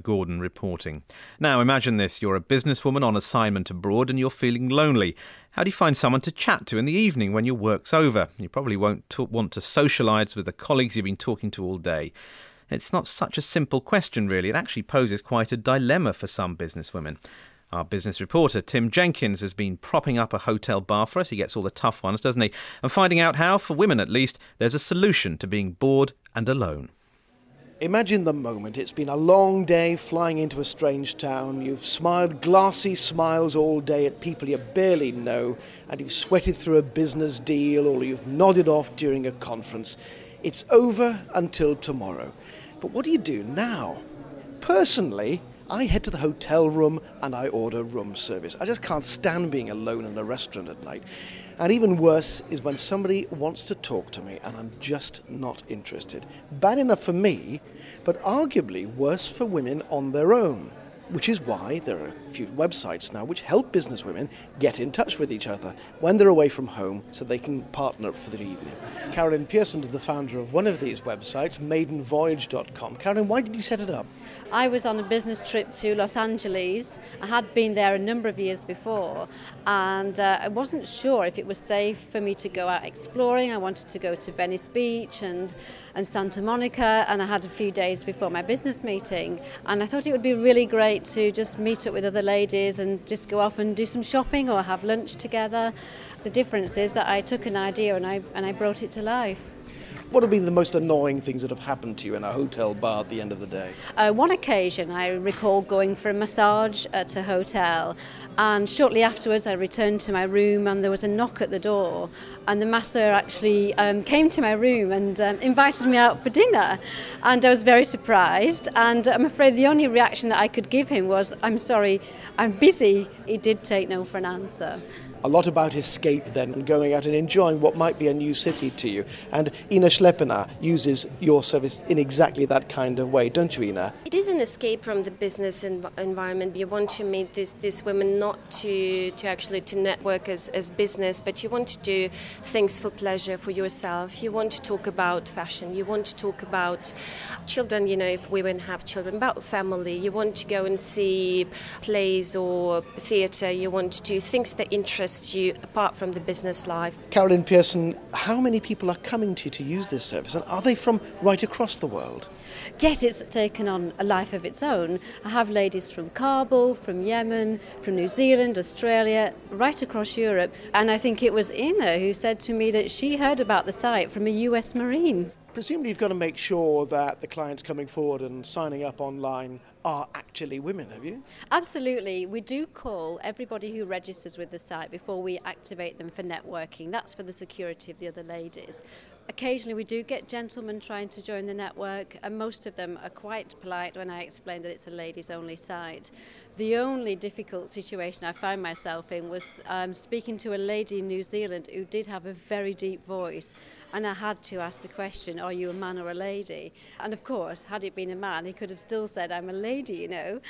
Gordon reporting. Now imagine this, you're a businesswoman on assignment abroad and you're feeling lonely. How do you find someone to chat to in the evening when your work's over? You probably won't want to socialise with the colleagues you've been talking to all day. It's not such a simple question really, it actually poses quite a dilemma for some businesswomen. Our business reporter, Tim Jenkins, has been propping up a hotel bar for us. He gets all the tough ones, doesn't he? And finding out how, for women at least, there's a solution to being bored and alone. Imagine the moment. It's been a long day flying into a strange town. You've smiled glassy smiles all day at people you barely know, and you've sweated through a business deal or you've nodded off during a conference. It's over until tomorrow. But what do you do now? Personally, I head to the hotel room and I order room service. I just can't stand being alone in a restaurant at night. And even worse is when somebody wants to talk to me and I'm just not interested. Bad enough for me, but arguably worse for women on their own. Which is why there are a few websites now which help businesswomen get in touch with each other when they're away from home so they can partner up for the evening. Carolyn Pearson is the founder of one of these websites, maidenvoyage.com. Carolyn, why did you set it up? I was on a business trip to Los Angeles. I had been there a number of years before, and I wasn't sure if it was safe for me to go out exploring. I wanted to go to Venice Beach and Santa Monica, and I had a few days before my business meeting, and I thought it would be really great to just meet up with other ladies and just go off and do some shopping or have lunch together. The difference is that I took an idea and I brought it to life. What have been the most annoying things that have happened to you in a hotel bar at the end of the day? One occasion I recall going for a massage at a hotel, and shortly afterwards I returned to my room and there was a knock at the door, and the masseur actually came to my room and invited me out for dinner, and I was very surprised, and I'm afraid the only reaction that I could give him was, "I'm sorry, I'm busy." He did take no for an answer. A lot about escape then, and going out and enjoying what might be a new city to you. And Ina Schleppner uses your service in exactly that kind of way, don't you, Ina? It is an escape from the business environment. You want to meet these women not to actually to network as business, but you want to do things for pleasure for yourself. You want to talk about fashion. You want to talk about children, if women have children, about family. You want to go and see plays or theatre. You want to do things that interest you apart from the business life. Carolyn Pearson, how many people are coming to you to use this service, and are they from right across the world? Yes, it's taken on a life of its own. I have ladies from Kabul, from Yemen, from New Zealand, Australia, right across Europe, and I think it was Ina who said to me that she heard about the site from a US Marine. Presumably you've got to make sure that the clients coming forward and signing up online are actually women, have you? Absolutely. We do call everybody who registers with the site before we activate them for networking. That's for the security of the other ladies. Occasionally we do get gentlemen trying to join the network, and most of them are quite polite when I explain that it's a ladies-only site. The only difficult situation I found myself in was speaking to a lady in New Zealand who did have a very deep voice, and I had to ask the question, are you a man or a lady? And of course, had it been a man, he could have still said, I'm a lady,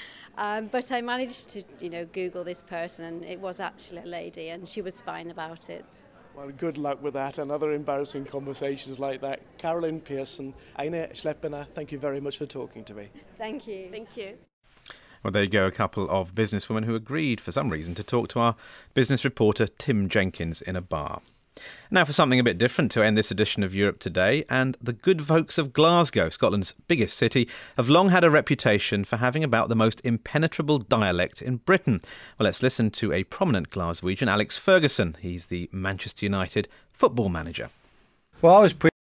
But I managed to, Google this person, and it was actually a lady, and she was fine about it. Well, good luck with that and other embarrassing conversations like that. Carolyn Pearson, Ina Schleppner, thank you very much for talking to me. Thank you. Thank you. Well, there you go, a couple of businesswomen who agreed for some reason to talk to our business reporter Tim Jenkins in a bar. Now for something a bit different to end this edition of Europe Today, and the good folks of Glasgow, Scotland's biggest city, have long had a reputation for having about the most impenetrable dialect in Britain. Well, let's listen to a prominent Glaswegian, Alex Ferguson. He's the Manchester United football manager. Well, I was